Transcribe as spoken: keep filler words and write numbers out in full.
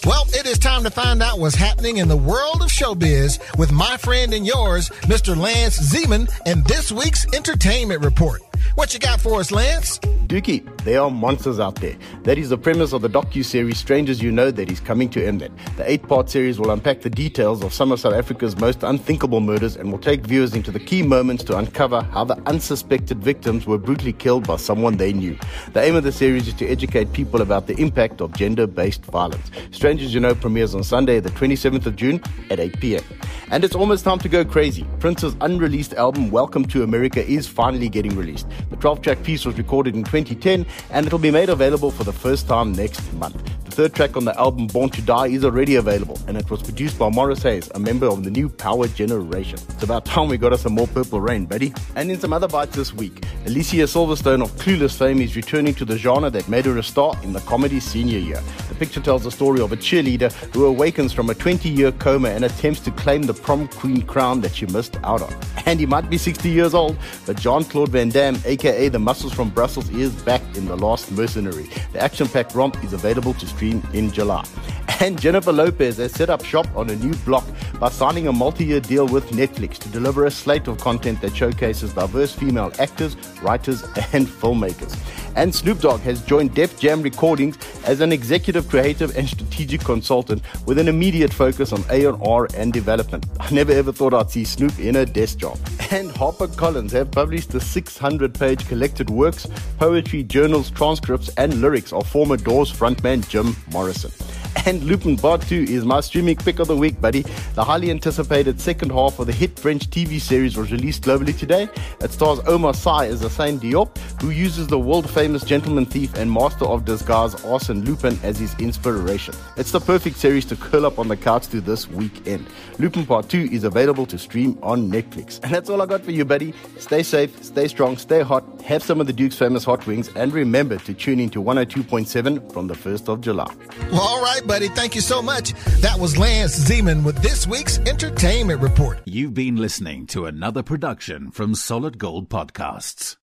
Well, it is time to find out what's happening in the world of showbiz with my friend and yours, Mister Lance Zeman, and this week's Entertainment Report. What you got for us, Lance? Dookie, there are monsters out there. That is the premise of the docu-series Strangers You Know that is coming to M net. The eight-part series will unpack the details of some of South Africa's most unthinkable murders and will take viewers into the key moments to uncover how the unsuspected victims were brutally killed by someone they knew. The aim of the series is to educate people about the impact of gender-based violence. Strangers You Know premieres on Sunday, the twenty-seventh of June at eight p.m. And it's almost time to go crazy. Prince's unreleased album, Welcome to America, is finally getting released. The twelve-track piece was recorded in twenty ten, and it'll be made available for the first time next month. The third track on the album, Born to Die, is already available, and it was produced by Morris Hayes, a member of the new Power Generation. It's about time we got us some more Purple Rain, buddy. And in some other bites this week, Alicia Silverstone of Clueless fame is returning to the genre that made her a star in the comedy senior year. The picture tells the story of a cheerleader who awakens from a twenty-year coma and attempts to claim the prom queen crown that she missed out on. And he might be sixty years old, but Jean-Claude Van Damme, aka the Muscles from Brussels, is back in The Last Mercenary. The action-packed romp is available to stream in July. And Jennifer Lopez has set up shop on a new block by signing a multi-year deal with Netflix to deliver a slate of content that showcases diverse female actors, writers, and filmmakers. And Snoop Dogg has joined Def Jam Recordings as an executive, creative, and strategic consultant with an immediate focus on A and R and development. I never ever thought I'd see Snoop in a desk job. And HarperCollins have published the six hundred page collected works, poetry, journals, transcripts, and lyrics of former Doors frontman Jim Morrison. And Lupin Part two is my streaming pick of the week, buddy. The highly anticipated second half of the hit French T V series was released globally today. It stars Omar Sy as Arsène Diop, who uses the world-famous gentleman thief and master of disguise Arsène Lupin as his inspiration. It's the perfect series to curl up on the couch to this weekend. Lupin Part two is available to stream on Netflix. And that's all I got for you, buddy. Stay safe, stay strong, stay hot, have some of the Duke's famous hot wings, and remember to tune in to one oh two point seven from the first of July. Well, all right, buddy. Thank you so much. That was Lance Zeman with this week's Entertainment Report. You've been listening to another production from Solid Gold Podcasts.